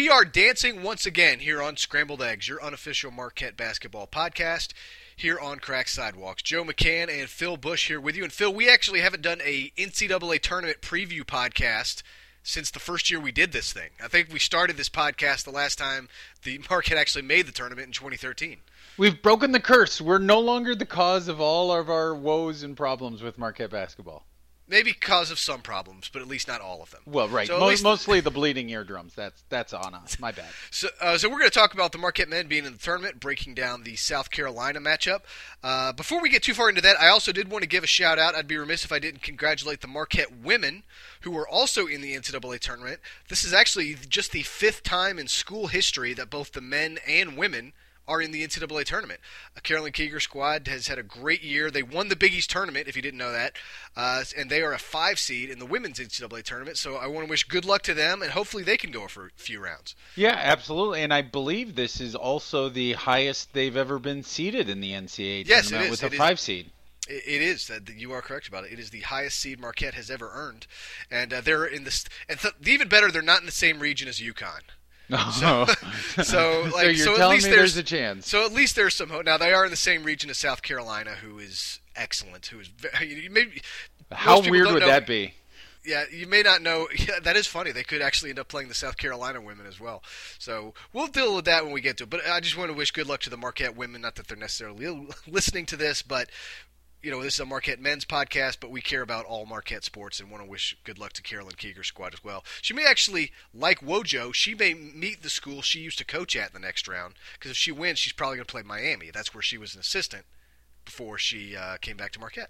we are dancing once again here on Scrambled Eggs, your unofficial Marquette basketball podcast here on Crack Sidewalks. Joe McCann and Phil Bush here with you. And Phil, we actually haven't done a NCAA tournament preview podcast since the first year we did this thing. I think we started this podcast the last time the Marquette actually made the tournament in 2013. We've broken the curse. We're no longer the cause of all of our woes and problems with Marquette basketball. Maybe cause of some problems, but at least not all of them. Well, right. So mostly the bleeding eardrums. That's on us. My bad. So we're going to talk about the Marquette men being in the tournament, breaking down the South Carolina matchup. Before we get too far into that, I also did want to give a shout-out. I'd be remiss if I didn't congratulate the Marquette women, who were also in the NCAA tournament. This is actually just the 5th time in school history that both the men and women are in the NCAA tournament. Carolyn Keeger squad has had a great year. They won the Big East tournament, if you didn't know that, and they are a 5 seed in the women's NCAA tournament. So I want to wish good luck to them, and hopefully they can go for a few rounds. Yeah, absolutely. And I believe this is also the highest they've ever been seeded in the NCAA tournament with a 5 seed. It is. You are correct about it. It is the highest seed Marquette has ever earned, and they're in this. And even better, they're not in the same region as UConn. So you're telling me there's a chance. So at least there's some hope. Now they are in the same region as South Carolina, who is excellent. Who is maybe. How weird would that be? Yeah, you may not know. Yeah, that is funny. They could actually end up playing the South Carolina women as well. So we'll deal with that when we get to it. But I just want to wish good luck to the Marquette women. Not that they're necessarily listening to this, but this is a Marquette men's podcast, but we care about all Marquette sports and want to wish good luck to Carolyn Keeger's squad as well. She may actually, like Wojo, she may meet the school she used to coach at in the next round, because if she wins, she's probably going to play Miami. That's where she was an assistant before she came back to Marquette.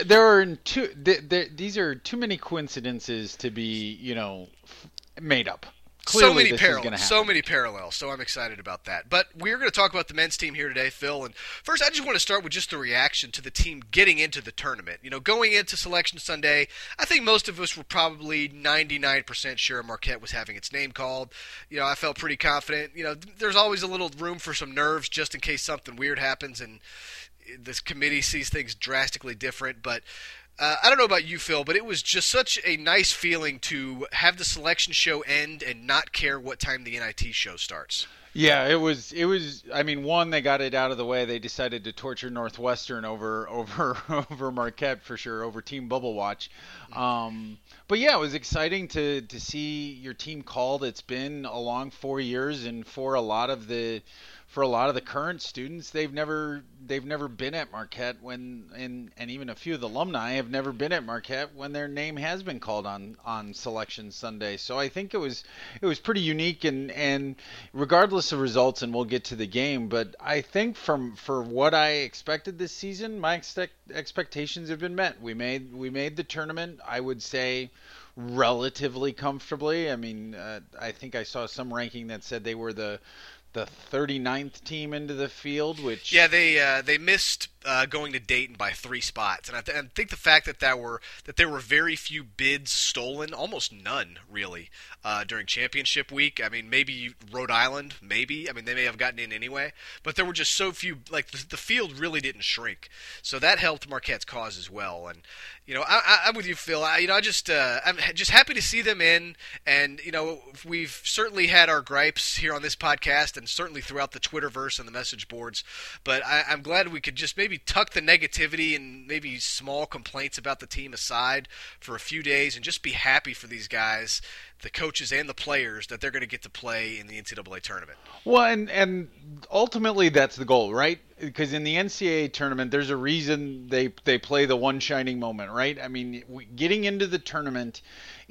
These are too many coincidences to be, made up. Clearly, so many parallels. So I'm excited about that. But we're going to talk about the men's team here today, Phil. And first, I just want to start with just the reaction to the team getting into the tournament. Going into Selection Sunday, I think most of us were probably 99% sure Marquette was having its name called. I felt pretty confident. There's always a little room for some nerves just in case something weird happens and this committee sees things drastically different. But I don't know about you, Phil, but it was just such a nice feeling to have the selection show end and not care what time the NIT show starts. Yeah, it was. I mean, one, they got it out of the way. They decided to torture Northwestern over Marquette for sure, over Team Bubble Watch. But yeah, it was exciting to see your team called. It's been a long 4 years, and for a lot of the current students, they've never been at Marquette and even a few of the alumni have never been at Marquette when their name has been called on Selection Sunday. So I think it was pretty unique and regardless of results, and we'll get to the game, but I think for what I expected this season, my expectations have been met. We made the tournament, I would say, relatively comfortably. I mean, I think I saw some ranking that said they were the 39th team into the field, which they missed going to Dayton by 3 spots, and I think the fact that there were very few bids stolen, almost none really, during championship week. I mean, maybe Rhode Island, they may have gotten in anyway, but there were just so few. Like the field really didn't shrink, so that helped Marquette's cause as well. And I'm with you, Phil. I'm just happy to see them in, and we've certainly had our gripes here on this podcast, and certainly throughout the Twitterverse and the message boards. But I'm glad we could just maybe tuck the negativity and maybe small complaints about the team aside for a few days and just be happy for these guys, the coaches and the players, that they're going to get to play in the NCAA tournament. Well, and ultimately that's the goal, right? Because in the NCAA tournament, there's a reason they play the one shining moment, right? I mean, getting into the tournament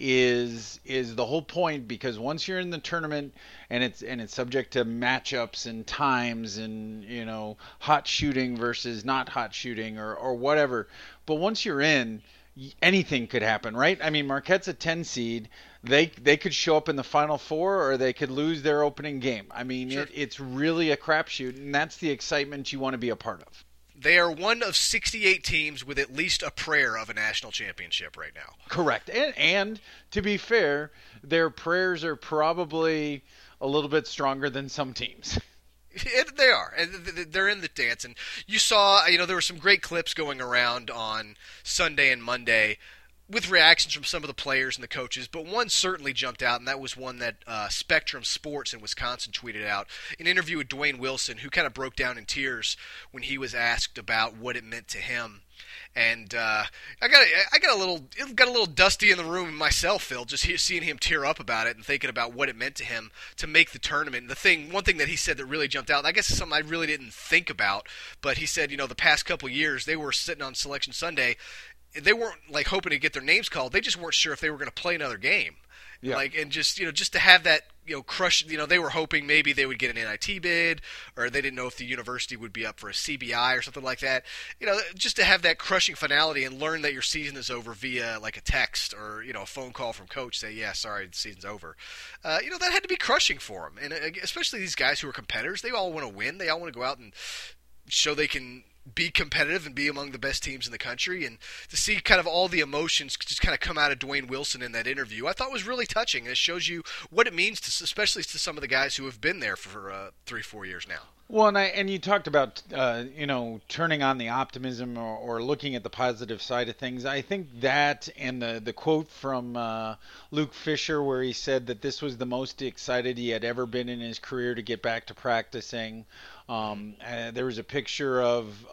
is the whole point, because once you're in the tournament and it's subject to matchups and times and hot shooting versus not hot shooting or whatever, but once you're in, anything could happen, right? I mean, Marquette's a 10 seed. They could show up in the Final Four, or they could lose their opening game. I mean, sure. It's really a crapshoot, and that's the excitement you want to be a part of. They are one of 68 teams with at least a prayer of a national championship right now. Correct. And to be fair, their prayers are probably a little bit stronger than some teams. They are, and they're in the dance. And you saw, there were some great clips going around on Sunday and Monday with reactions from some of the players and the coaches, but one certainly jumped out, and that was one that Spectrum Sports in Wisconsin tweeted out. An interview with Dwayne Wilson, who kind of broke down in tears when he was asked about what it meant to him. And I got a little dusty in the room myself, Phil, just seeing him tear up about it and thinking about what it meant to him to make the tournament. One thing that he said that really jumped out, I guess it's something I really didn't think about, but he said, the past couple years they were sitting on Selection Sunday. They weren't like hoping to get their names called. They just weren't sure if they were going to play another game. Yeah. And just to have that crush. They were hoping maybe they would get an NIT bid, or they didn't know if the university would be up for a CBI or something like that. Just to have that crushing finality and learn that your season is over via like a text or a phone call from coach say, yeah, sorry, the season's over. That had to be crushing for them, and especially these guys who are competitors. They all want to win. They all want to go out and show they can be competitive and be among the best teams in the country, and to see kind of all the emotions just kind of come out of Dwayne Wilson in that interview, I thought was really touching. And it shows you what it means to, especially to some of the guys who have been there for 3-4 years now. Well, and you talked about turning on the optimism or looking at the positive side of things. I think that and the quote from Luke Fisher where he said that this was the most excited he had ever been in his career to get back to practicing. There was a picture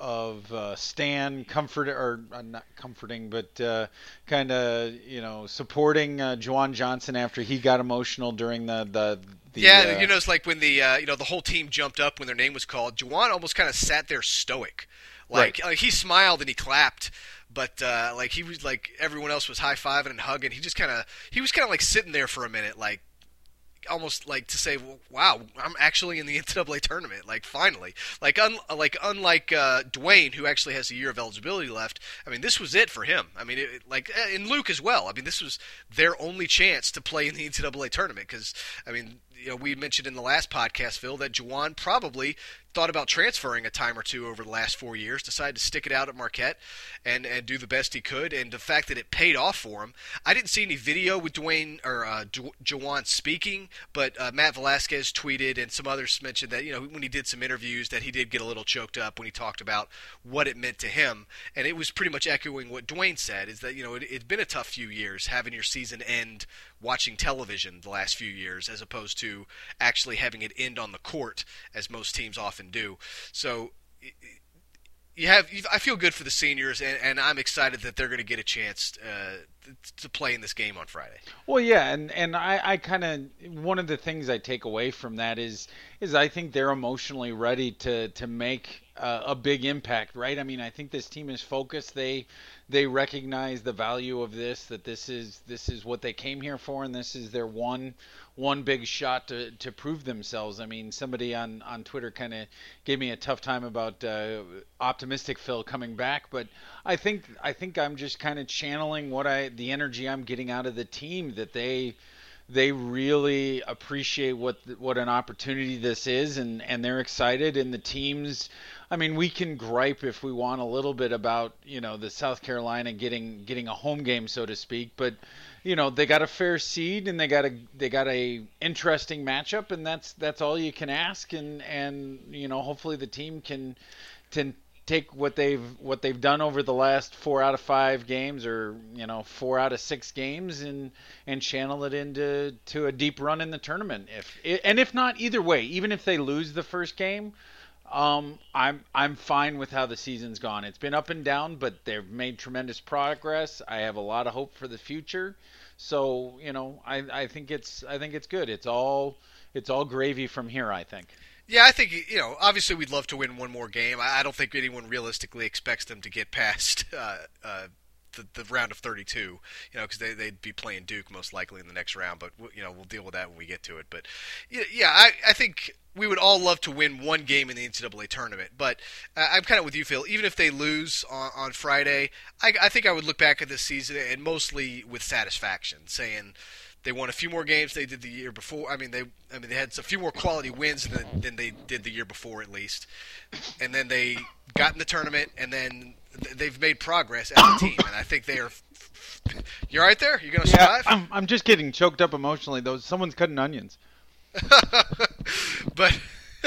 of Stan not comforting, but kind of supporting Juwan Johnson after he got emotional during the it's like when the the whole team jumped up when their name was called. Juwan almost kind of sat there stoic, like he smiled and he clapped, but like he was like everyone else was high fiving and hugging. He was kind of like sitting there for a minute, like almost like to say, well, wow, I'm actually in the NCAA tournament, like finally. Unlike Dwayne, who actually has a year of eligibility left, I mean, this was it for him. I mean, in Luke as well. I mean, this was their only chance to play in the NCAA tournament because, I mean, we mentioned in the last podcast, Phil, that Juwan probably thought about transferring a time or two over the last 4 years, decided to stick it out at Marquette and do the best he could, and the fact that it paid off for him. I didn't see any video with Dwayne or Juwan speaking, but Matt Velasquez tweeted and some others mentioned that when he did some interviews that he did get a little choked up when he talked about what it meant to him, and it was pretty much echoing what Dwayne said, is that it's been a tough few years having your season end watching television the last few years as opposed to actually having it end on the court as most teams often do. So I feel good for the seniors, and I'm excited that they're going to get a chance to play in this game on Friday. Well, yeah, and I kind of one of the things I take away from that is I think they're emotionally ready to make a big impact, right? I mean, I think this team is focused. They recognize the value of this, that this is what they came here for, and this is their one big shot to prove themselves. I mean, somebody on Twitter kind of gave me a tough time about optimistic Phil coming back, but I think I'm just kind of channeling the energy I'm getting out of the team, that they really appreciate what an opportunity this is, and they're excited, and the teams. I mean, we can gripe if we want a little bit about the South Carolina getting a home game, so to speak, but they got a fair seed and they got a interesting matchup, and that's all you can ask, and hopefully the team can take what they've done over the last 4 out of 5 games, or 4 out of 6 games, and channel it into a deep run in the tournament. If not, either way, even if they lose the first game, I'm fine with how the season's gone. It's been up and down, but they've made tremendous progress. I have a lot of hope for the future. So I think it's good. It's all gravy from here, I think. Yeah, I think, obviously we'd love to win one more game. I don't think anyone realistically expects them to get past the round of 32, because they'd be playing Duke most likely in the next round. But, we'll deal with that when we get to it. But, yeah, I think we would all love to win one game in the NCAA tournament. But I'm kind of with you, Phil. Even if they lose on Friday, I think I would look back at this season and mostly with satisfaction, saying – they won a few more games they did the year before. I mean, they had a few more quality wins than they did the year before, at least. And then they got in the tournament, and then they've made progress as a team. And I think they are. You all right there? You gonna survive? Yeah, I'm just getting choked up emotionally. Someone's cutting onions. But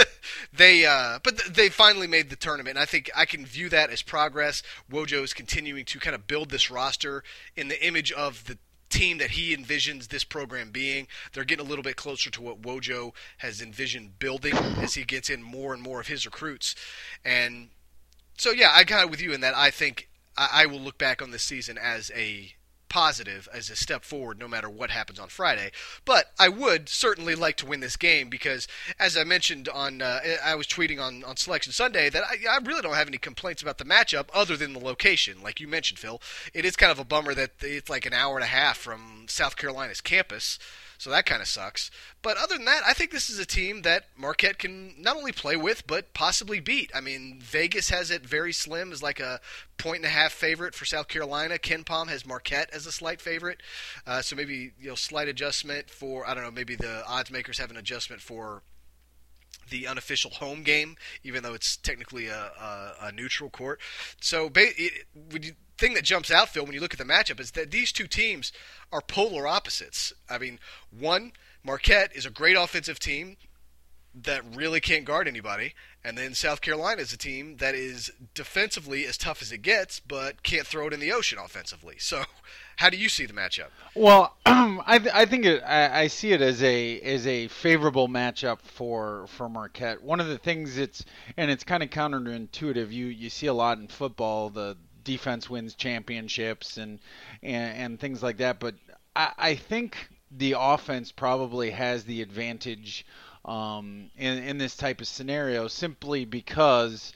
They finally made the tournament. And I think I can view that as progress. Wojo is continuing to kind of build this roster in the image of the team that he envisions this program being. They're getting a little bit closer to what Wojo has envisioned building as he gets in more and more of his recruits. And so, yeah, I kind of with you in that I think I will look back on this season as a positive, as a step forward, no matter what happens on Friday. But I would certainly like to win this game because, as I mentioned I was tweeting on Selection Sunday that I really don't have any complaints about the matchup other than the location. Like you mentioned, Phil, it is kind of a bummer that it's like an hour and a half from South Carolina's campus. So that kind of sucks. But other than that, I think this is a team that Marquette can not only play with, but possibly beat. I mean, Vegas has it very slim as like a 1.5 favorite for South Carolina. KenPom has Marquette as a slight favorite. So maybe slight adjustment for, I don't know, maybe the odds makers have an adjustment for the unofficial home game, even though it's technically a neutral court. So the thing that jumps out, Phil, when you look at the matchup is that these two teams are polar opposites. I mean, one, Marquette is a great offensive team that really can't guard anybody, and then South Carolina is a team that is defensively as tough as it gets, but can't throw it in the ocean offensively. So, how do you see the matchup? Well, I think I see it as a favorable matchup for Marquette. One of the things it's kind of counterintuitive. You see a lot in football, the defense wins championships and things like that, but I think the offense probably has the advantage in this type of scenario simply because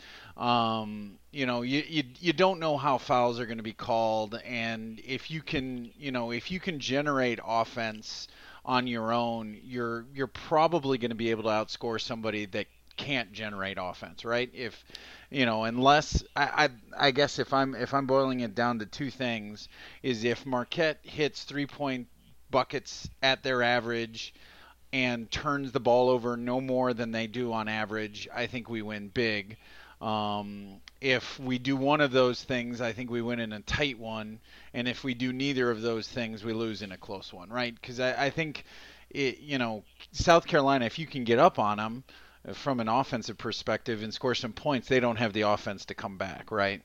you don't know how fouls are going to be called, and if you can generate offense on your own, you're probably going to be able to outscore somebody that can't generate offense, right? If unless I guess if I'm boiling it down to two things, is if Marquette hits 3-point buckets at their average and turns the ball over no more than they do on average, I think we win big. If we do one of those things, I think we win in a tight one, and if we do neither of those things, we lose in a close one, right? Because I think South Carolina, if you can get up on them from an offensive perspective and score some points, they don't have the offense to come back, right?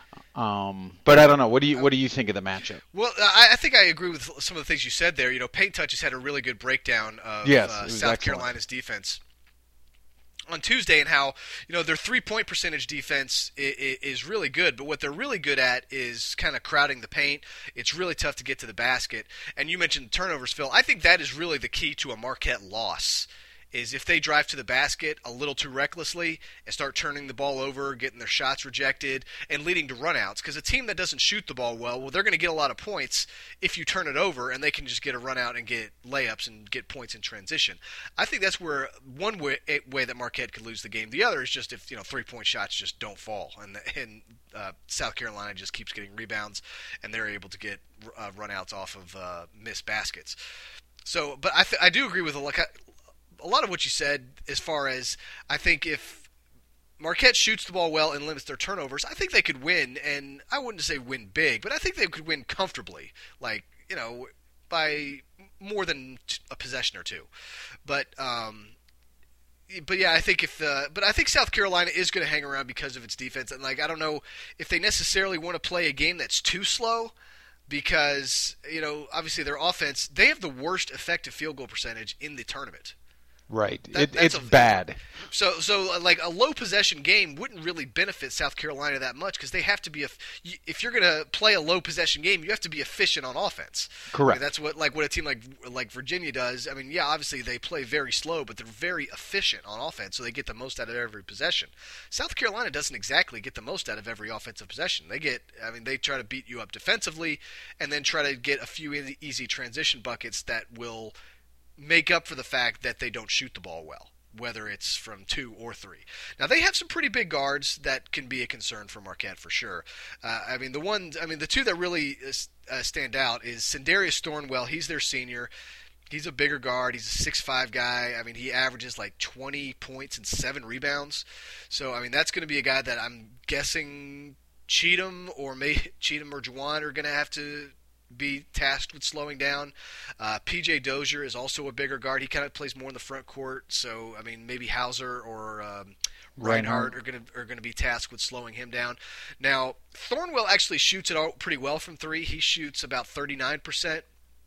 But I don't know. What do you think of the matchup? Well, I think I agree with some of the things you said there. Paint Touch has had a really good breakdown of South Carolina's defense on Tuesday, and how their 3-point percentage defense is really good, but what they're really good at is kind of crowding the paint. It's really tough to get to the basket. And you mentioned turnovers, Phil. I think that is really the key to a Marquette loss. Is if they drive to the basket a little too recklessly and start turning the ball over, getting their shots rejected, and leading to runouts. Because a team that doesn't shoot the ball well, they're going to get a lot of points if you turn it over, and they can just get a runout and get layups and get points in transition. I think that's where one way that Marquette could lose the game. The other is just if 3-point shots just don't fall, and South Carolina just keeps getting rebounds, and they're able to get runouts off of missed baskets. So, but I do agree with a lot of what you said as far as I think if Marquette shoots the ball well and limits their turnovers, I think they could win, and I wouldn't say win big, but I think they could win comfortably, like, by more than a possession or two. But yeah, I think I think South Carolina is going to hang around because of its defense, and I don't know if they necessarily want to play a game that's too slow. Because, obviously their offense, they have the worst effective field goal percentage in the tournament. Right. It's bad. So a low possession game wouldn't really benefit South Carolina that much because they have to be if you're going to play a low possession game, you have to be efficient on offense. Correct. That's what a team like Virginia does. I mean, yeah, obviously they play very slow, but they're very efficient on offense, so they get the most out of every possession. South Carolina doesn't exactly get the most out of every offensive possession. They try to beat you up defensively and then try to get a few easy transition buckets that will make up for the fact that they don't shoot the ball well, whether it's from 2 or 3. Now, they have some pretty big guards that can be a concern for Marquette for sure. The two that really stand out is Sindarius Thornwell. He's their senior. He's a bigger guard. He's a 6'5" guy. I mean, he averages like 20 points and 7 rebounds. So, that's going to be a guy that I'm guessing Cheatham or Juwan are going to have to be tasked with slowing down. P.J. Dozier is also a bigger guard. He kind of plays more in the front court, so I mean maybe Hauser or Reinhardt are going to be tasked with slowing him down. Now Thornwell actually shoots it all pretty well from three. He shoots about 39%.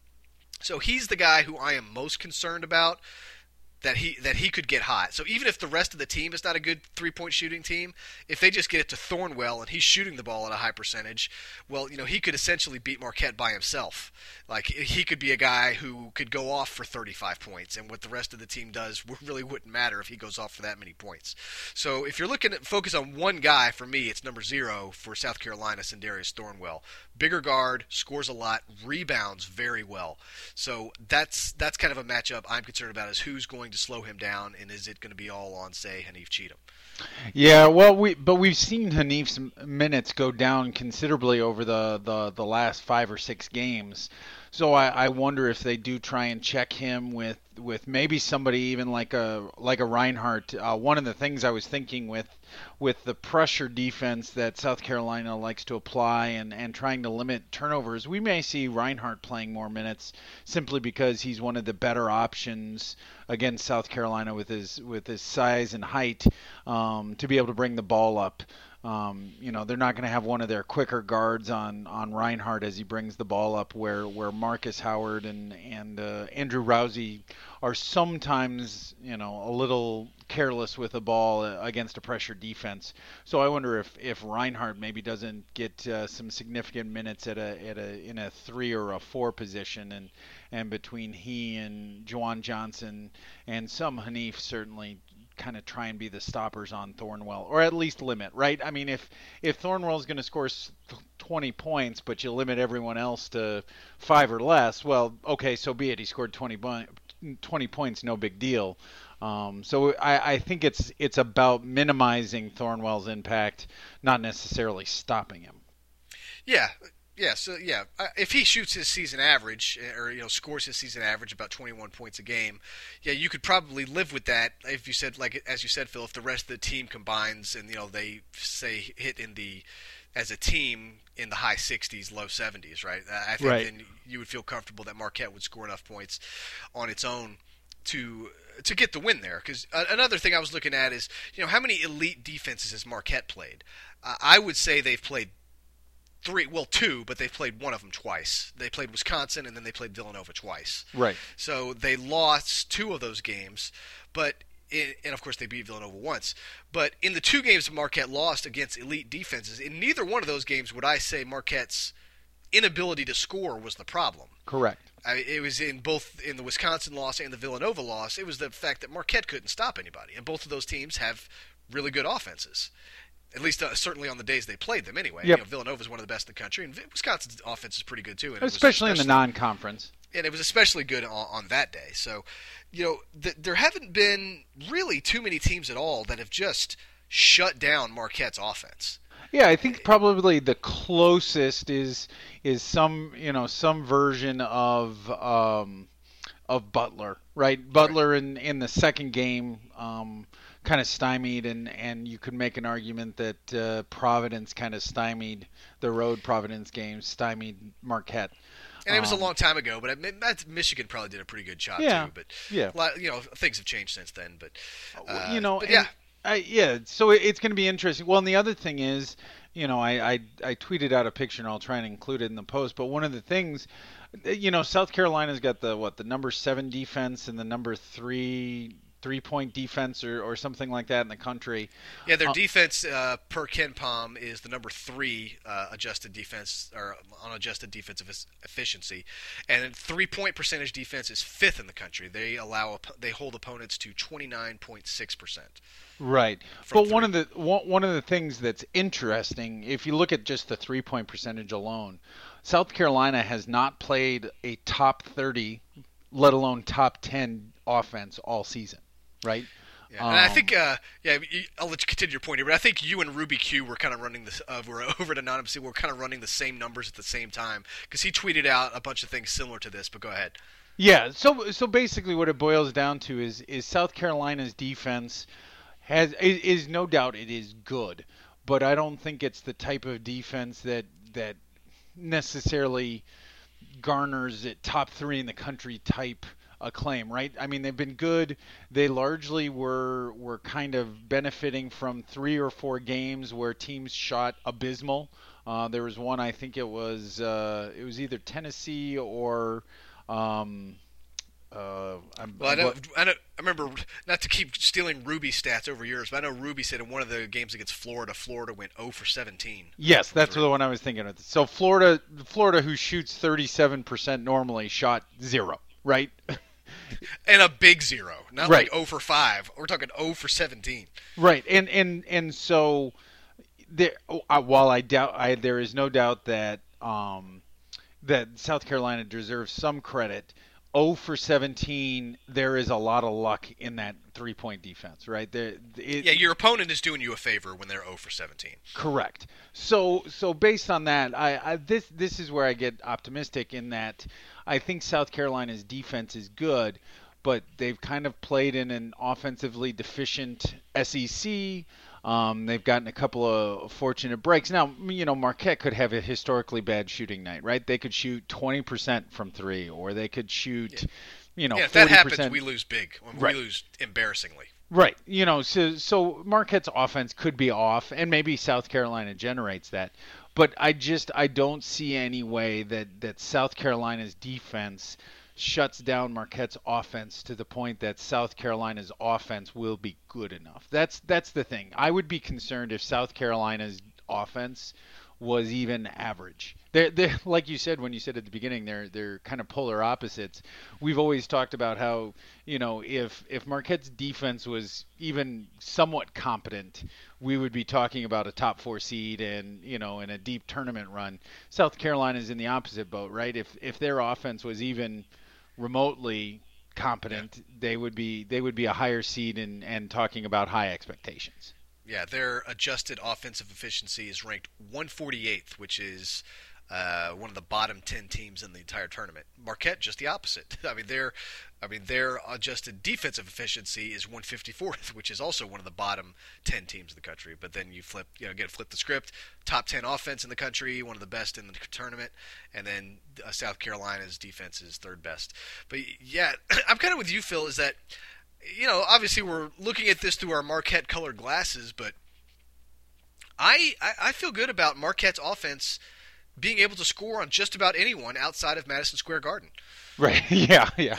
So he's the guy who I am most concerned about. That he could get hot. So even if the rest of the team is not a good three-point shooting team, if they just get it to Thornwell and he's shooting the ball at a high percentage, well, he could essentially beat Marquette by himself. Like he could be a guy who could go off for 35 points, and what the rest of the team does really wouldn't matter if he goes off for that many points. So if you're looking at focus on one guy, for me, it's number 0 for South Carolina, Sindarius Thornwell. Bigger guard, scores a lot, rebounds very well. So that's kind of a matchup I'm concerned about, is who's going to slow him down, and is it going to be all on, say, Hanif Cheatham? Yeah, well, we've seen Hanif's minutes go down considerably over the last 5 or 6 games. So I wonder if they do try and check him with maybe somebody even like a Reinhardt. One of the things I was thinking with the pressure defense that South Carolina likes to apply and trying to limit turnovers, we may see Reinhardt playing more minutes simply because he's one of the better options against South Carolina with his size and height to be able to bring the ball up. They're not going to have one of their quicker guards on Reinhardt as he brings the ball up, where Marcus Howard and Andrew Rousey are sometimes a little careless with the ball against a pressure defense. So I wonder if Reinhardt maybe doesn't get some significant minutes in a 3 or a 4 position, and between he and Juwan Johnson and some Hanif certainly kind of try and be the stoppers on Thornwell, or at least limit, right? I mean, if Thornwell's going to score 20 points, but you limit everyone else to 5 or less, well, okay, so be it. He scored 20 points, no big deal. So I think it's about minimizing Thornwell's impact, not necessarily stopping him. Yeah. Yeah, so if he shoots his season average, or scores his season average about 21 points a game, yeah, you could probably live with that. If you said, like as you said, Phil, if the rest of the team combines and they say hit as a team in the high 60s, low 70s, right? I think Then you would feel comfortable that Marquette would score enough points on its own to get the win there. Because another thing I was looking at is how many elite defenses has Marquette played? I would say they've played 2, but they've played one of them twice. They played Wisconsin, and then they played Villanova twice. Right. So they lost 2 of those games, and of course they beat Villanova once. But in the 2 games Marquette lost against elite defenses, in neither one of those games would I say Marquette's inability to score was the problem. Correct. It was in the Wisconsin loss and the Villanova loss. It was the fact that Marquette couldn't stop anybody, and both of those teams have really good offenses. At least certainly on the days they played them anyway. Yep. Villanova is one of the best in the country, and Wisconsin's offense is pretty good too. And especially in the non-conference. And it was especially good on that day. So, there haven't been really too many teams at all that have just shut down Marquette's offense. Yeah, I think probably the closest is some version of Butler, right? Butler in the second game. Kind of stymied, and you could make an argument that Providence kind of stymied the road Providence games, stymied Marquette. And it was a long time ago, but Michigan probably did a pretty good job too. But things have changed since then. But so it's going to be interesting. Well, and the other thing is, I tweeted out a picture, and I'll try and include it in the post. But one of the things, South Carolina's got the number 7 defense and the number 3-point defense or something like that in the country. Yeah, their defense per KenPom is the number 3 adjusted defense, or unadjusted defensive efficiency, and 3-point percentage defense is 5th in the country. They hold opponents to 29.6%. Right, but one of the things that's interesting, if you look at just the 3-point percentage alone, South Carolina has not played a top 30, let alone top 10 offense all season. Right. Yeah, and I think, I'll let you continue your point here, but I think you and Ruby Q were kind of running this. We're over at Anonymous. We're kind of running the same numbers at the same time because he tweeted out a bunch of things similar to this. But go ahead. Yeah. So basically, what it boils down to is South Carolina's defense is no doubt it is good, but I don't think it's the type of defense that necessarily garners it top 3 in the country type acclaim, right? I mean, they've been good. They largely were kind of benefiting from 3 or 4 games where teams shot abysmal. There was one, I think it was either Tennessee or um, Well, I remember, not to keep stealing Ruby stats over yours, but I know Ruby said in one of the games against Florida, Florida went 0 for 17 Yes, from that's three. the one I was thinking of. So Florida, who shoots 37% normally, shot zero, right? And a big zero, not Right, like 0 for 5. We're talking 0 for 17. right, and so there, while there is no doubt that that South Carolina deserves some credit. 0 for 17, there is a lot of luck in that 3-point defense, right? Yeah, your opponent is doing you a favor when they're 0 for 17. Correct. So based on that, this is where I get optimistic in that I think South Carolina's defense is good, but they've kind of played in an offensively deficient SEC. They've gotten a couple of fortunate breaks. Now, Marquette could have a historically bad shooting night, right? They could shoot 20% from three, or they could Yeah, shoot, yeah. If that 40%. happens, we lose big. We Right. lose embarrassingly. Right. So Marquette's offense could be off, and maybe South Carolina generates that. But I don't see any way that South Carolina's defense shuts down Marquette's offense to the point that South Carolina's offense will be good enough. That's the thing. I would be concerned if South Carolina's offense was even average. They're like you said when you said at the beginning, they're kind of polar opposites. We've always talked about how if Marquette's defense was even somewhat competent, we would be talking about a top 4 seed and in a deep tournament run. South Carolina's in the opposite boat, right? If their offense was even remotely Yeah. competent, they would be a higher seed and talking about high expectations. Yeah, their adjusted offensive efficiency is ranked 148th, which is one of the bottom 10 teams in the entire tournament. Marquette just the opposite. Their adjusted defensive efficiency is 154th, which is also one of the bottom 10 teams in the country. But then you flip the script. Top 10 offense in the country, one of the best in the tournament, and then South Carolina's defense is third best. But yeah, I'm kind of with you, Phil. Is that obviously we're looking at this through our Marquette colored glasses, but I feel good about Marquette's offense being able to score on just about anyone outside of Madison Square Garden. Right. Yeah. Yeah.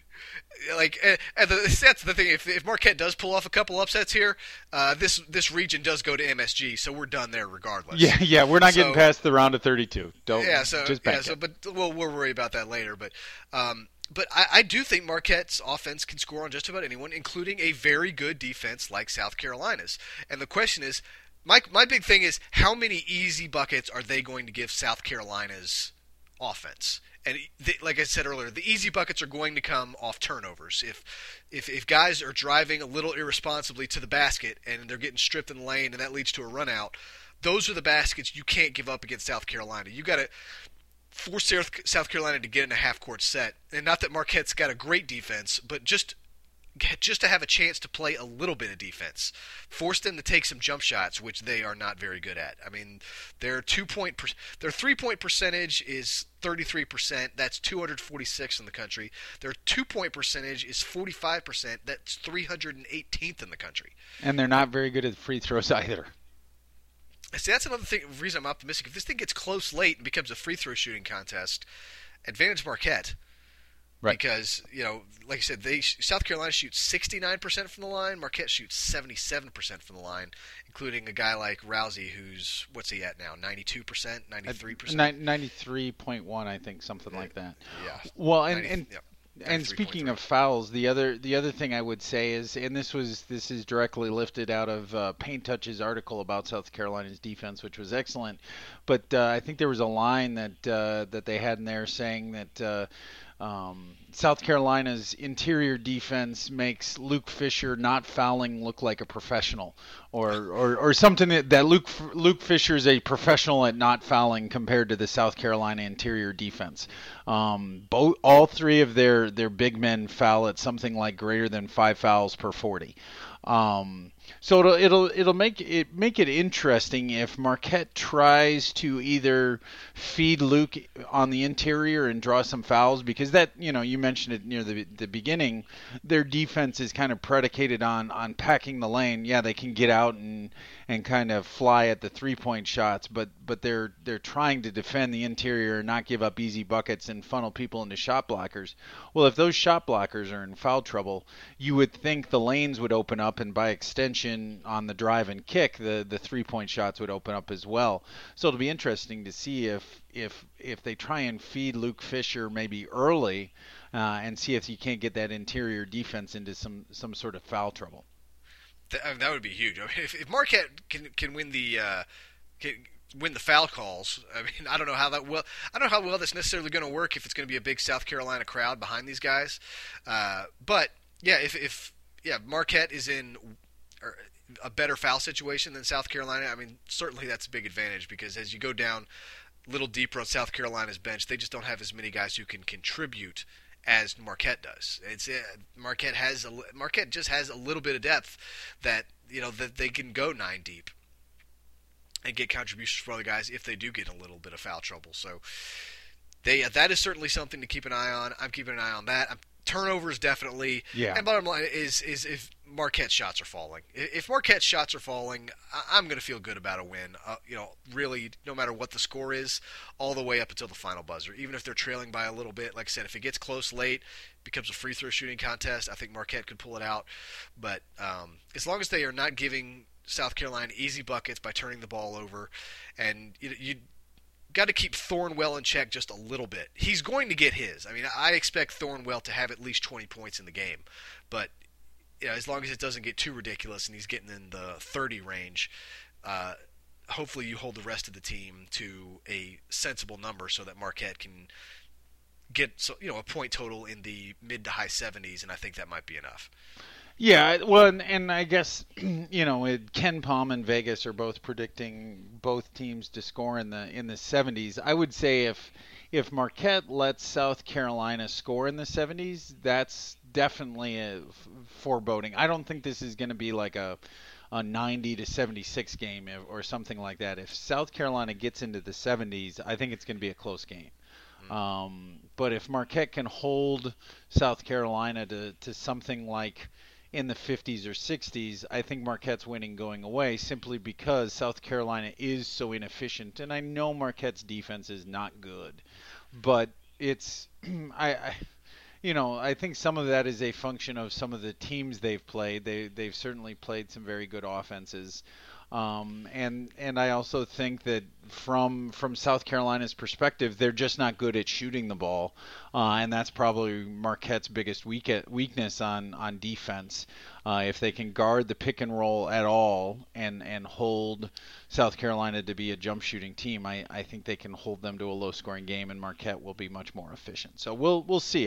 That's the thing. If Marquette does pull off a couple upsets here, this region does go to MSG, so we're done there regardless. Yeah. Yeah. We're not getting So past the round of 32. Don't yeah, so just yeah, bank so it. but we'll worry about that later. But I do think Marquette's offense can score on just about anyone, including a very good defense like South Carolina's. And the question is, my big thing is how many easy buckets are they going to give South Carolina's offense? And like I said earlier, the easy buckets are going to come off turnovers. If guys are driving a little irresponsibly to the basket and they're getting stripped in the lane and that leads to a run out, those are the baskets you can't give up against South Carolina. You got to force South Carolina to get in a half court set. And not that Marquette's got a great defense, but just to have a chance to play a little bit of defense. Force them to take some jump shots, which they are not very good at. I mean, their 3-point percentage is 33%. That's 246 in the country. Their 2-point percentage is 45%. That's 318th in the country. And they're not very good at free throws either. See, that's another reason I'm optimistic. If this thing gets close late and becomes a free throw shooting contest, advantage Marquette. Right. Because like I said, South Carolina shoots 69% from the line. Marquette shoots 77% from the line, including a guy like Rousey, who's what's he at now? 92%, 93%. 93.1, I think, something like that. Yeah. Well, 90, and yep, and speaking 93.3. of fouls, the other thing I would say is, and this is directly lifted out of Paint Touch's article about South Carolina's defense, which was excellent. But I think there was a line that they had in there saying that South Carolina's interior defense makes Luke Fisher not fouling look like a professional, or something that Luke Fisher is a professional at not fouling compared to the South Carolina interior defense. All three of their big men foul at something like greater than 5 fouls per 40. So it'll make it interesting if Marquette tries to either feed Luke on the interior and draw some fouls, because that, you mentioned it near the beginning, their defense is kind of predicated on packing the lane. Yeah, they can get out and kind of fly at the 3-point shots, but they're trying to defend the interior and not give up easy buckets and funnel people into shot blockers. Well, if those shot blockers are in foul trouble, you would think the lanes would open up, and by extension on the drive and kick, the 3-point shots would open up as well. So it'll be interesting to see if they try and feed Luke Fisher maybe early, and see if you can't get that interior defense into some sort of foul trouble. That would be huge. I mean, if Marquette can win the foul calls, I mean, I don't know how well that's necessarily going to work if it's going to be a big South Carolina crowd behind these guys. But yeah, if Marquette is in a better foul situation than South Carolina, I mean, certainly that's a big advantage, because as you go down a little deeper on South Carolina's bench, they just don't have as many guys who can contribute as Marquette does. Marquette just has a little bit of depth that that they can go 9 deep and get contributions from other guys if they do get a little bit of foul trouble. So that is certainly something to keep an eye on. I'm keeping an eye on that. Turnovers definitely. Yeah. And bottom line is if Marquette's shots are falling. If Marquette's shots are falling, I'm going to feel good about a win. Really, no matter what the score is, all the way up until the final buzzer. Even if they're trailing by a little bit, like I said, if it gets close late, becomes a free throw shooting contest, I think Marquette could pull it out. But as long as they are not giving South Carolina easy buckets by turning the ball over, and you got to keep Thornwell in check just a little bit. He's going to get his. I mean, I expect Thornwell to have at least 20 points in the game, but as long as it doesn't get too ridiculous and he's getting in the 30 range, hopefully you hold the rest of the team to a sensible number so that Marquette can get a point total in the mid to high 70s, and I think that might be enough. Yeah, well, and I guess Ken Palm and Vegas are both predicting both teams to score in the 70s. I would say if Marquette lets South Carolina score in the 70s, that's definitely a foreboding. I don't think this is going to be like a 90 to 76 game or something like that. If South Carolina gets into the 70s, I think it's going to be a close game. But if Marquette can hold South Carolina to something like in the 50s or 60s, I think Marquette's winning going away, simply because South Carolina is so inefficient. And I know Marquette's defense is not good, but it's I think some of that is a function of some of the teams they've played. They've certainly played some very good offenses. And I also think that from South Carolina's perspective, they're just not good at shooting the ball, and that's probably Marquette's biggest weakness on defense. If they can guard the pick and roll at all and hold South Carolina to be a jump shooting team, I think they can hold them to a low scoring game, and Marquette will be much more efficient. So we'll see.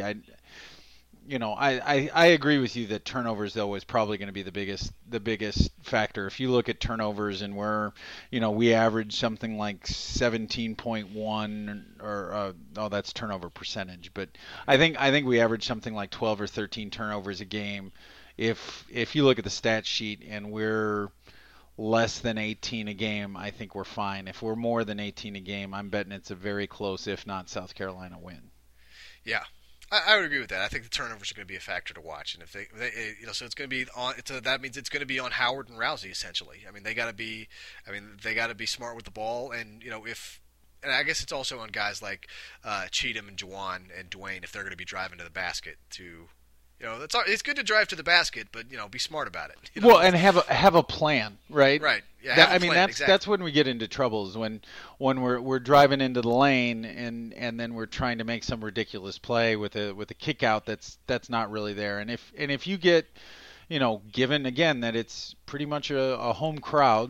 I agree with you that turnovers, though, is probably going to be the biggest factor. If you look at turnovers and we average something like 17.1 or that's turnover percentage, but I think we average something like 12 or 13 turnovers a game. If you look at the stat sheet and we're less than 18 a game, I think we're fine. If we're more than 18 a game, I'm betting it's a very close, if not South Carolina win. Yeah. I would agree with that. I think the turnovers are going to be a factor to watch, and if they so it's going to be on. That means it's going to be on Howard and Rousey essentially. I mean, they got to be smart with the ball, and and I guess it's also on guys like Cheatham and Juwan and Dwayne if they're going to be driving to the basket to. It's good to drive to the basket, but be smart about it. Well, and have a plan, right? Right. Yeah. That's when we get into troubles when we're driving into the lane and then we're trying to make some ridiculous play with a kick out that's not really there. And if you get given again that it's pretty much a home crowd,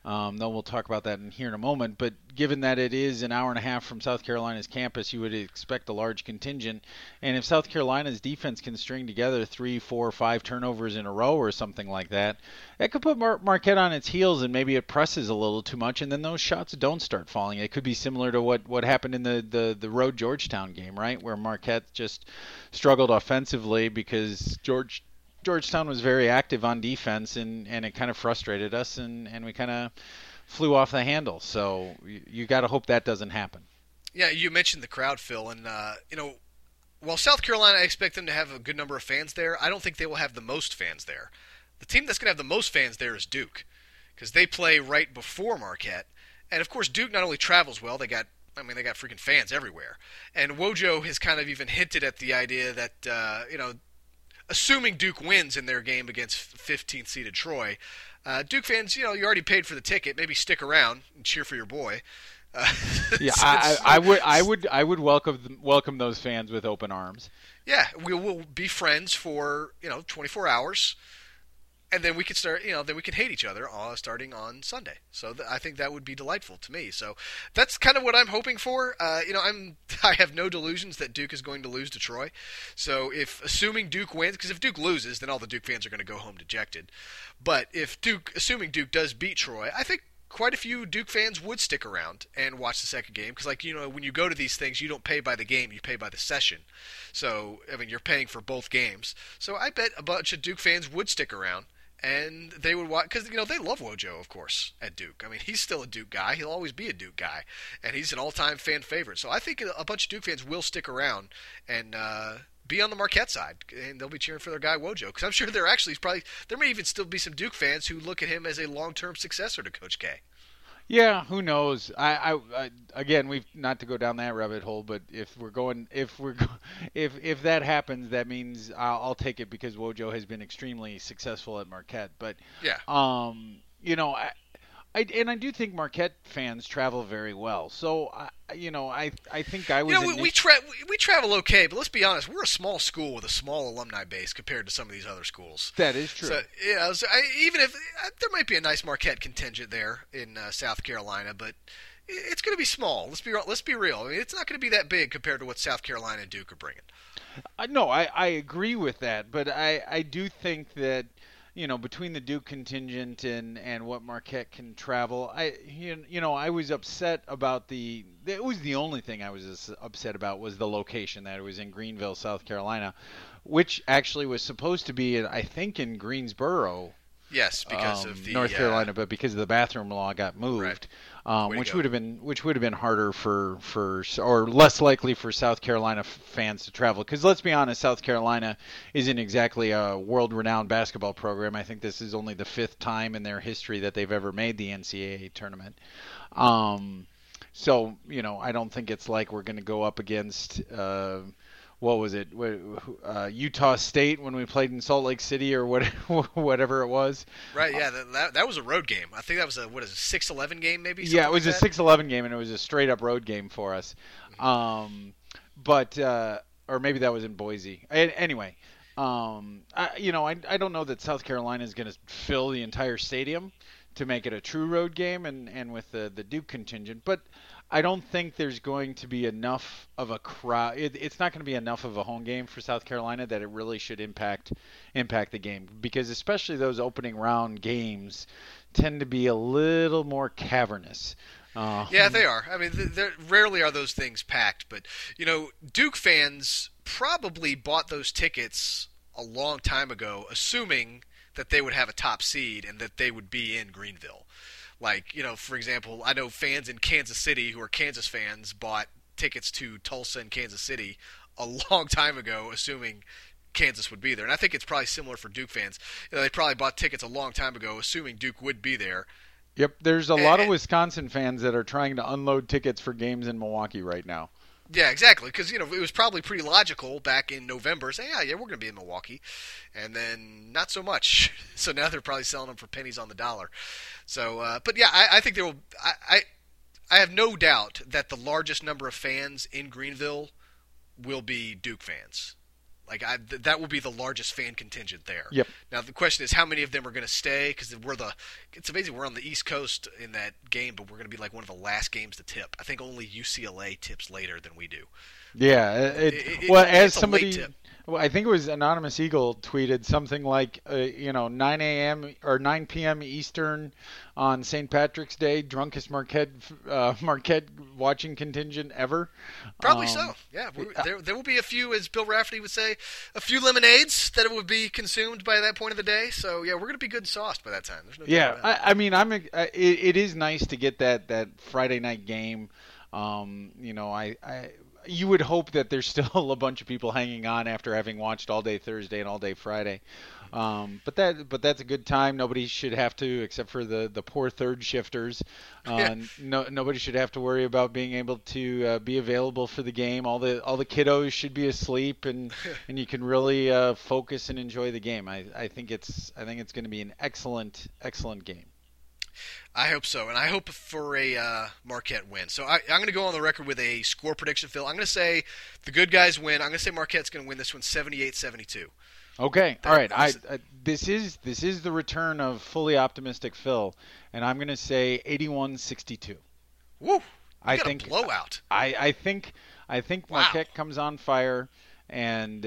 Though we'll talk about that here in a moment. But given that it is an hour and a half from South Carolina's campus, you would expect a large contingent. And if South Carolina's defense can string together 3, 4, 5 turnovers in a row or something like that, that could put Marquette on its heels, and maybe it presses a little too much, and then those shots don't start falling. It could be similar to what happened in the road Georgetown game, right, where Marquette just struggled offensively because Georgetown was very active on defense, and it kind of frustrated us, and we kind of flew off the handle. So you got to hope that doesn't happen. Yeah, you mentioned the crowd, Phil, and while South Carolina, I expect them to have a good number of fans there, I don't think they will have the most fans there. The team that's going to have the most fans there is Duke, because they play right before Marquette, and of course Duke not only travels well, they got freaking fans everywhere, and Wojo has kind of even hinted at the idea that assuming Duke wins in their game against 15th seeded Troy, Duke fans, you already paid for the ticket. Maybe stick around and cheer for your boy. Yeah, I would welcome those fans with open arms. Yeah, we will be friends for 24 hours, and then we could start. Then we can hate each other starting on Sunday. So I think that would be delightful to me. So that's kind of what I'm hoping for. I have no delusions that Duke is going to lose to Troy. So assuming Duke wins, because if Duke loses, then all the Duke fans are going to go home dejected. But assuming Duke does beat Troy, I think quite a few Duke fans would stick around and watch the second game, because when you go to these things, you don't pay by the game, you pay by the session. So you're paying for both games. So I bet a bunch of Duke fans would stick around, and they would watch, because they love Wojo, of course, at Duke. He's still a Duke guy. He'll always be a Duke guy, and he's an all-time fan favorite. So I think a bunch of Duke fans will stick around and be on the Marquette side, and they'll be cheering for their guy Wojo, because I'm sure there may even still be some Duke fans who look at him as a long-term successor to Coach K. Yeah, who knows? I again, we've not to go down that rabbit hole, but if that happens, that means I'll take it, because Wojo has been extremely successful at Marquette. But yeah, I do think Marquette fans travel very well. So I think I was. We travel okay, but let's be honest, we're a small school with a small alumni base compared to some of these other schools. That is true. So even if there might be a nice Marquette contingent there in South Carolina, but it's going to be small. Let's be real. It's not going to be that big compared to what South Carolina and Duke are bringing. No, I agree with that, but I do think that, between the Duke contingent and what Marquette can travel, I was upset about it was the only thing I was upset about was the location, that it was in Greenville, South Carolina, which actually was supposed to be, I think, in Greensboro. Yes, because of the North Carolina, but because of the bathroom law got moved, which would have been harder or less likely for South Carolina fans to travel. Because let's be honest, South Carolina isn't exactly a world-renowned basketball program. I think this is only the 5th time in their history that they've ever made the NCAA tournament. So I don't think it's like we're going to go up against. What was it? Utah State when we played in Salt Lake City or whatever it was. Right. Yeah. That was a road game. I think that was a 6-11 game maybe. Yeah, it was a 6-11 game, and it was a straight up road game for us. But or maybe that was in Boise. Anyway, I don't know that South Carolina is going to fill the entire stadium to make it a true road game, and with the Duke contingent, but I don't think there's going to be enough of a crowd. It's not going to be enough of a home game for South Carolina that it really should impact the game, because especially those opening round games tend to be a little more cavernous. Yeah, they are. Rarely are those things packed, but Duke fans probably bought those tickets a long time ago, assuming that they would have a top seed and that they would be in Greenville. Like, for example, I know fans in Kansas City who are Kansas fans bought tickets to Tulsa and Kansas City a long time ago, assuming Kansas would be there. And I think it's probably similar for Duke fans. They probably bought tickets a long time ago, assuming Duke would be there. Yep, there's a lot of Wisconsin fans that are trying to unload tickets for games in Milwaukee right now. Yeah, exactly, because it was probably pretty logical back in November saying, yeah, we're going to be in Milwaukee, and then not so much. So now they're probably selling them for pennies on the dollar. So, but yeah, I think there will. I have no doubt that the largest number of fans in Greenville will be Duke fans. Like that will be the largest fan contingent there. Yep. Now the question is how many of them are going to stay because it's amazing we're on the East Coast in that game, but we're going to be like one of the last games to tip. I think only UCLA tips later than we do. Yeah. Well, as it's a somebody, late tip. well, I think it was Anonymous Eagle tweeted something like, 9 a.m. or 9 p.m. Eastern on St. Patrick's Day, drunkest Marquette watching contingent ever. Probably so. Yeah, there will be a few, as Bill Rafferty would say, a few lemonades that would be consumed by that point of the day. So yeah, we're going to be good and sauced by that time. There's no doubt about that. I mean, it is nice to get that Friday night game. You would hope that there's still a bunch of people hanging on after having watched all day Thursday and all day Friday. But that's a good time. Nobody should have to, except for the poor third shifters. Nobody should have to worry about being able to be available for the game. All the kiddos should be asleep, and you can really focus and enjoy the game. I think it's going to be an excellent game. I hope so, and I hope for a Marquette win. So I'm going to go on the record with a score prediction, Phil. I'm going to say the good guys win. I'm going to say Marquette's going to win this one 78-72. Okay, all right. This is the return of fully optimistic Phil, and I'm going to say 81-62. Woo! I think a blowout. I think Marquette comes on fire and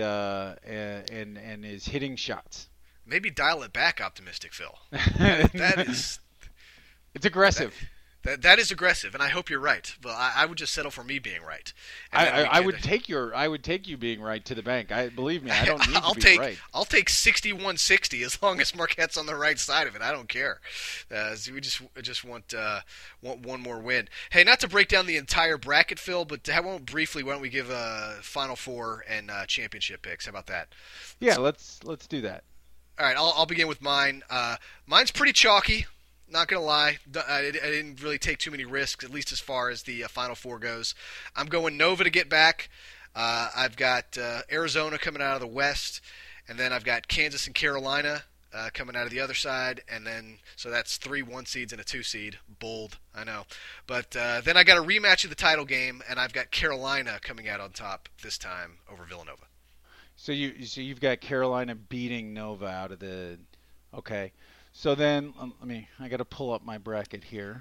is hitting shots. Maybe dial it back, optimistic Phil. That is. It's aggressive. That is aggressive, and I hope you're right. Well, I would just settle for me being right. I would take you being right to the bank. Believe me, I don't need to be right. I'll take 61-60 as long as Marquette's on the right side of it. I don't care. We just want one more win. Hey, not to break down the entire bracket, Phil, but why don't we give Final Four and championship picks? How about that? Let's do that. All right, I'll begin with mine. Mine's pretty chalky. Not going to lie, I didn't really take too many risks, at least as far as the Final Four goes. I'm going Nova to get back. I've got Arizona coming out of the West, and then I've got Kansas and Carolina coming out of the other side, and then so that's 3 1 seeds and a 2 seed. Bold, I know. But then I got a rematch of the title game, and I've got Carolina coming out on top this time over Villanova. So you've got Carolina beating Nova out of the okay. So then, I got to pull up my bracket here.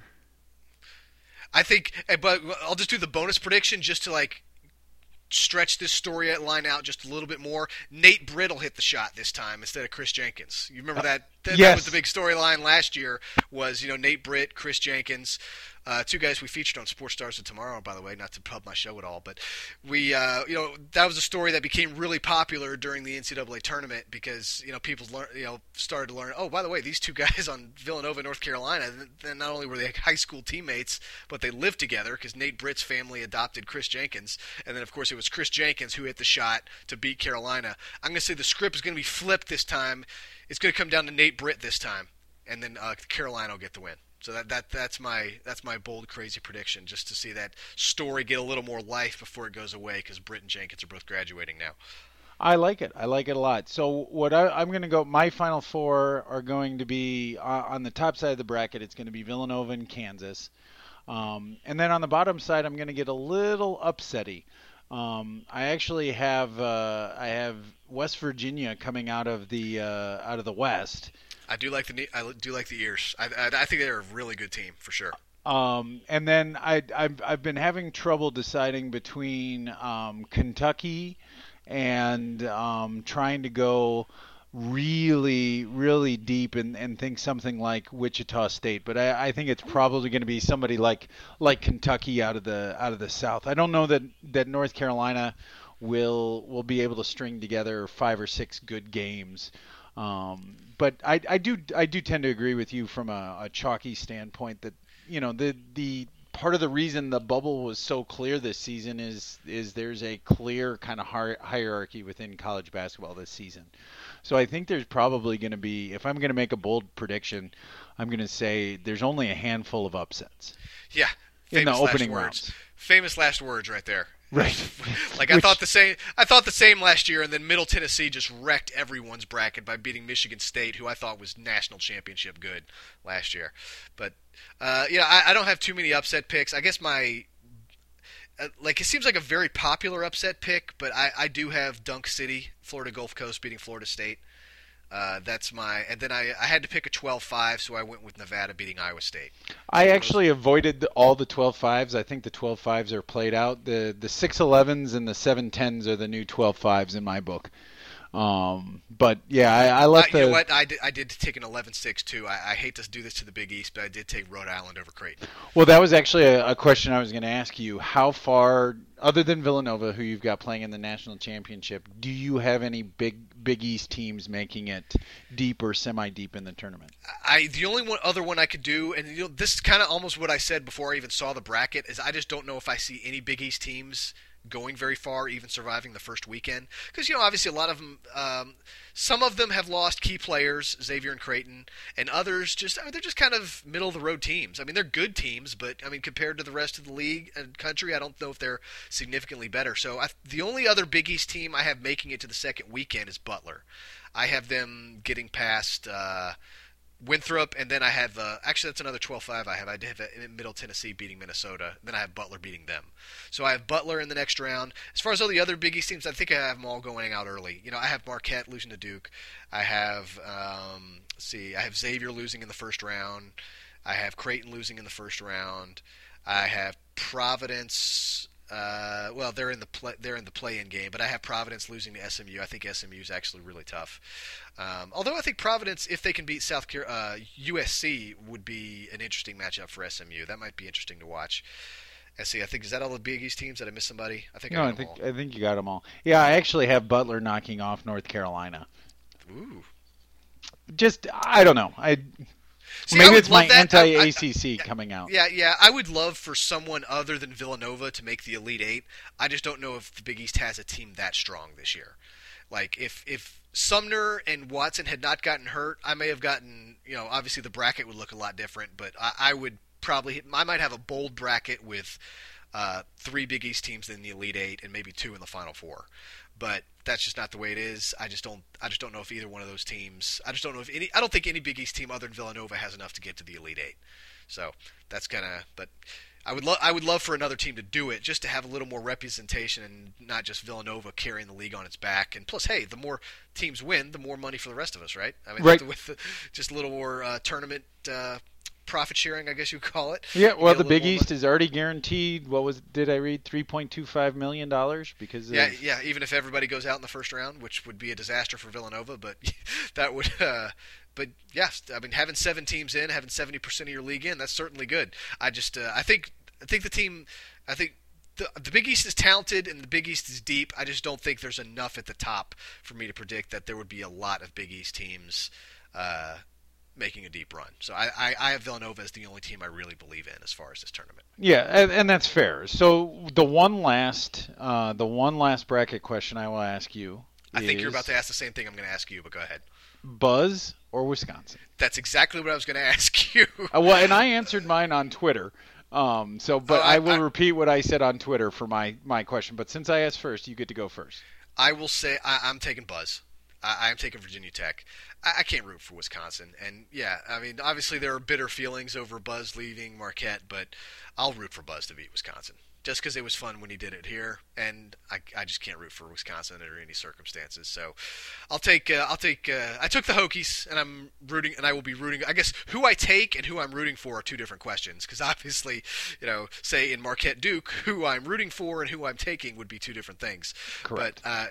I think, but I'll just do the bonus prediction just to stretch this storyline out just a little bit more. Nate Britt will hit the shot this time instead of Chris Jenkins. You remember that? Yes. That was the big storyline last year was, Nate Britt, Chris Jenkins. Two guys we featured on Sports Stars of Tomorrow, by the way, not to pub my show at all, but we, that was a story that became really popular during the NCAA tournament because, people started to learn, oh, by the way, these two guys on Villanova, North Carolina, then not only were they high school teammates, but they lived together because Nate Britt's family adopted Chris Jenkins, and then, of course, it was Chris Jenkins who hit the shot to beat Carolina. I'm going to say the script is going to be flipped this time. It's going to come down to Nate Britt this time, and then Carolina will get the win. So that's my bold, crazy prediction, just to see that story get a little more life before it goes away, because Britt and Jenkins are both graduating now. I like it. I like it a lot. So what I'm going to go, my Final Four are going to be on the top side of the bracket. It's going to be Villanova and Kansas, and then on the bottom side, I'm going to get a little upsetty. I actually have West Virginia coming out of the West. I do like the ears. I think they're a really good team for sure. And then I've been having trouble deciding between Kentucky and trying to go really, really deep and think something like Wichita State. But I think it's probably going to be somebody like Kentucky out of the South. I don't know that North Carolina will be able to string together 5 or 6 good games. But I do tend to agree with you from a chalky standpoint that the part of the reason the bubble was so clear this season is there's a clear kind of hierarchy within college basketball this season. So I think there's probably going to be, if I'm going to make a bold prediction, I'm going to say there's only a handful of upsets. Yeah, in the opening rounds. Famous last words right there. Right. I thought the same last year, and then Middle Tennessee just wrecked everyone's bracket by beating Michigan State, who I thought was national championship good last year. But I don't have too many upset picks. I guess like it seems like a very popular upset pick, but I do have Dunk City, Florida Gulf Coast beating Florida State. That's my, and then I had to pick a 12-5, so I went with Nevada beating Iowa State. I actually avoided all the 12-5s. I think the 12-5s are played out. The 6-11s and the 7-10s are the new 12-5s in my book. But yeah, I left You know what? I did take an 11-6 too. I hate to do this to the Big East, but I did take Rhode Island over Creighton. Well, that was actually a question I was going to ask you. How far, other than Villanova, who you've got playing in the national championship, do you have any Big East teams making it deep or semi-deep in the tournament? The only other one I could do, and this is kind of almost what I said before I even saw the bracket, is I just don't know if I see any Big East teams going very far, even surviving the first weekend. Because, obviously a lot of them, some of them have lost key players, Xavier and Creighton, and others they're just kind of middle-of-the-road teams. I mean, they're good teams, but, compared to the rest of the league and country, I don't know if they're significantly better. So the only other Big East team I have making it to the second weekend is Butler. I have them getting past Winthrop, and then I have actually that's another 12-5 I have. I have Middle Tennessee beating Minnesota. Then I have Butler beating them. So I have Butler in the next round. As far as all the other Big East teams, I think I have them all going out early. I have Marquette losing to Duke. I have I have Xavier losing in the first round. I have Creighton losing in the first round. I have Providence. They're in the play-in game, but I have Providence losing to SMU. I think SMU is actually really tough. Although I think Providence, if they can beat USC, would be an interesting matchup for SMU. That might be interesting to watch. I think is that all the Big East teams? Did I miss somebody? I think I think you got them all. Yeah, I actually have Butler knocking off North Carolina. Ooh. Just I don't know. Maybe it's my anti-ACC coming out. Yeah. I would love for someone other than Villanova to make the Elite Eight. I just don't know if the Big East has a team that strong this year. Like, if Sumner and Watson had not gotten hurt, I may have gotten, obviously the bracket would look a lot different, but I might have a bold bracket with 3 Big East teams in the Elite Eight and maybe 2 in the Final Four. But that's just not the way it is. I just don't know if either one of those teams. I don't think any Big East team other than Villanova has enough to get to the Elite Eight. So that's kind of. But I would love for another team to do it, just to have a little more representation and not just Villanova carrying the league on its back. And plus, hey, the more teams win, the more money for the rest of us, right? I mean, right. With just a little more tournament. Profit sharing, I guess you call it. Yeah, well, the Big East is already guaranteed. Did I read $3.25 million because of... Yeah. Even if everybody goes out in the first round, which would be a disaster for Villanova, but that would. But yes, I mean, having 7 teams in, having 70% of your league in, that's certainly good. I think the team. I think the Big East is talented and the Big East is deep. I just don't think there's enough at the top for me to predict that there would be a lot of Big East teams. Making a deep run. So I have Villanova as the only team I really believe in as far as this tournament. Yeah, and that's fair. So the one last bracket question I will ask you I think you're about to ask the same thing I'm going to ask you, but go ahead. Buzz or Wisconsin? That's exactly what I was going to ask you. Well, and I answered mine on Twitter. I will repeat what I said on Twitter for my question. But since I asked first, you get to go first. I will say I'm taking Buzz. I'm taking Virginia Tech. I can't root for Wisconsin. And, yeah, I mean, obviously there are bitter feelings over Buzz leaving Marquette, but I'll root for Buzz to beat Wisconsin. Just because it was fun when he did it here, and I just can't root for Wisconsin under any circumstances. So I took the Hokies, and I'm rooting, and I will be rooting. I guess who I take and who I'm rooting for are two different questions, because obviously, say in Marquette Duke, who I'm rooting for and who I'm taking would be two different things. Correct. But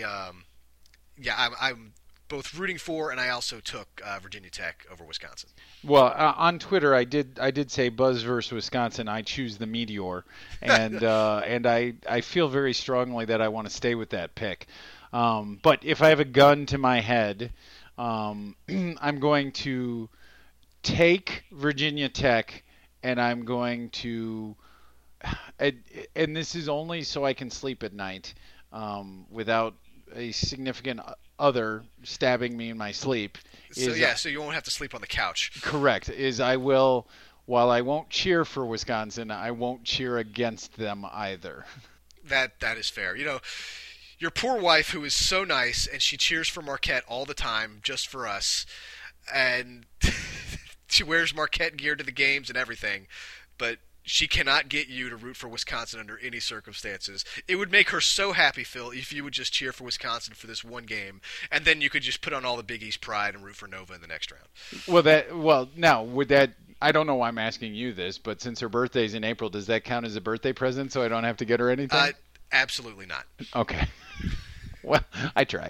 I'm both rooting for, and I also took Virginia Tech over Wisconsin. Well, on Twitter, I did say Buzz versus Wisconsin. I choose the Meteor, and I feel very strongly that I want to stay with that pick. But if I have a gun to my head, I'm going to take Virginia Tech, and I'm going to, and this is only so I can sleep at night without a significant other stabbing me in my sleep. So you won't have to sleep on the couch. Correct. While I won't cheer for Wisconsin, I won't cheer against them either. That is fair. Your poor wife, who is so nice, and she cheers for Marquette all the time just for us, and she wears Marquette gear to the games and everything, but She cannot get you to root for Wisconsin under any circumstances. It would make her so happy, Phil, if you would just cheer for Wisconsin for this one game, and then you could just put on all the Big East pride and root for Nova in the next round. Now would that? I don't know why I'm asking you this, but since her birthday's in April, does that count as a birthday present so I don't have to get her anything? Absolutely not. Okay. Well, I tried.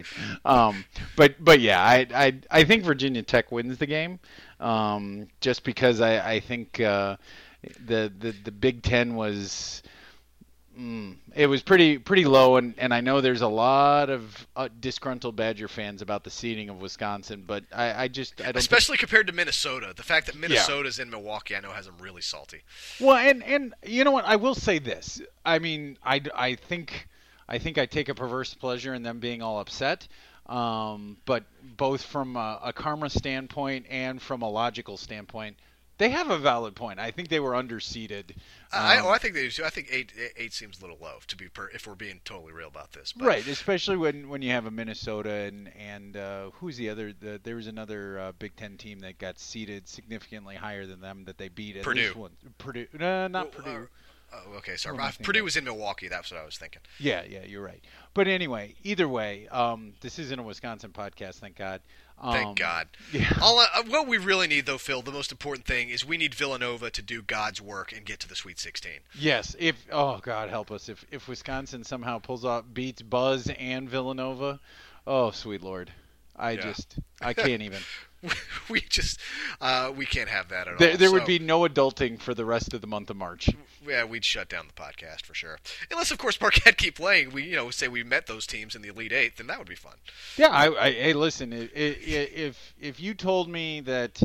But yeah, I think Virginia Tech wins the game, just because I think the Big Ten was it was pretty low, and I know there's a lot of disgruntled Badger fans about the seeding of Wisconsin, but I don't especially compared to Minnesota. The fact that Minnesota's in Milwaukee, I know, has them really salty. Well, and you know what? I will say this. I mean, I think I take a perverse pleasure in them being all upset, but both from a karma standpoint and from a logical standpoint, they have a valid point. I think they were underseeded. I think they do. I think eight seems a little low if we're being totally real about this. But. Right, especially when you have a Minnesota and who's the other? There was another Big Ten team that got seeded significantly higher than them that they beat. Purdue. Purdue. No, not Purdue. Oh, okay, sorry. Purdue was in Milwaukee. That's what I was thinking. Yeah, you're right. But anyway, either way, this isn't a Wisconsin podcast, thank God. Thank God. Yeah. What we really need, though, Phil, the most important thing is we need Villanova to do God's work and get to the Sweet 16. Yes. Oh, God help us. If Wisconsin somehow beats Buzz and Villanova, oh, sweet Lord. I can't even. We can't have that at all. There would be no adulting for the rest of the month of March. Yeah, we'd shut down the podcast for sure. Unless, of course, Marquette keep playing. We, say we met those teams in the Elite Eight, then that would be fun. Yeah, hey, listen. If you told me that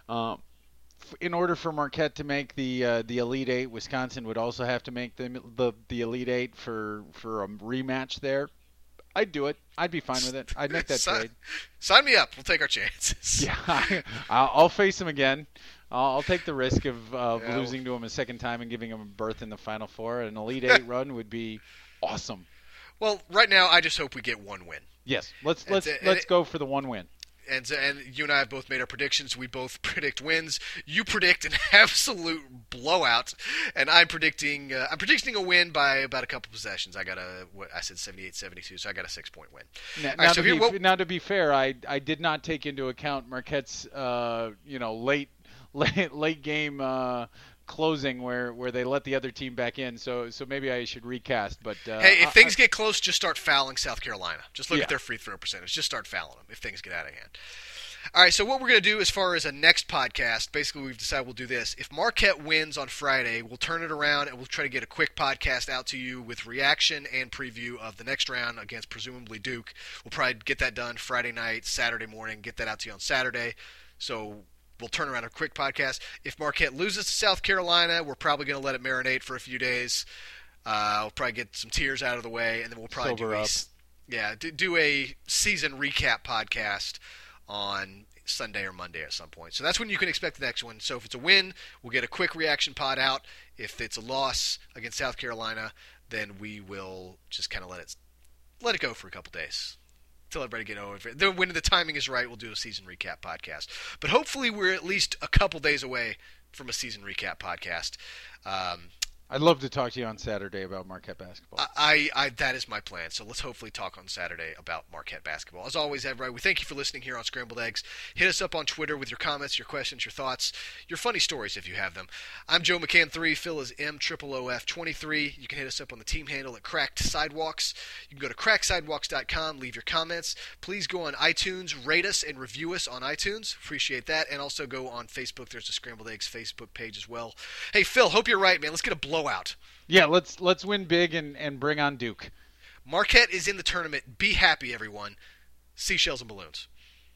in order for Marquette to make the Elite Eight, Wisconsin would also have to make the Elite Eight for a rematch there, I'd do it. I'd be fine with it. I'd make that trade. Sign me up. We'll take our chances. Yeah, I'll face him again. I'll take the risk of losing to him a second time and giving him a berth in the Final Four. An Elite Eight run would be awesome. Well, right now, I just hope we get one win. Yes, let's go for the one win. And you and I have both made our predictions. We both predict wins. You predict an absolute blowout, and I'm predicting a win by about a couple possessions. I said 78-72, so I got a 6-point win. Now, to be fair, I did not take into account Marquette's late game closing where they let the other team back in. So maybe I should recast. But hey, if things get close, just start fouling South Carolina. Just look at their free throw percentage. Just start fouling them if things get out of hand. All right, so what we're going to do as far as a next podcast, basically we've decided we'll do this. If Marquette wins on Friday, we'll turn it around and we'll try to get a quick podcast out to you with reaction and preview of the next round against presumably Duke. We'll probably get that done Friday night, Saturday morning, get that out to you on Saturday. So we'll turn around a quick podcast. If Marquette loses to South Carolina, we're probably going to let it marinate for a few days. We'll probably get some tears out of the way, and then we'll probably do a season recap podcast on Sunday or Monday at some point. So that's when you can expect the next one. So if it's a win, we'll get a quick reaction pod out. If it's a loss against South Carolina, then we will just kind of let it go for a couple days until everybody get over it. Then when the timing is right, we'll do a season recap podcast. But hopefully we're at least a couple days away from a season recap podcast. I'd love to talk to you on Saturday about Marquette basketball. That is my plan. So let's hopefully talk on Saturday about Marquette basketball. As always, everybody, we thank you for listening here on Scrambled Eggs. Hit us up on Twitter with your comments, your questions, your thoughts, your funny stories if you have them. I'm Joe McCann3. Phil is MOOF23. You can hit us up on the team handle at Cracked Sidewalks. You can go to cracksidewalks.com, leave your comments. Please go on iTunes, rate us, and review us on iTunes. Appreciate that. And also go on Facebook. There's a Scrambled Eggs Facebook page as well. Hey, Phil, hope you're right, man. Let's get a blowout. Yeah, let's win big and bring on Duke. Marquette is in the tournament. Be happy, everyone. Seashells and balloons.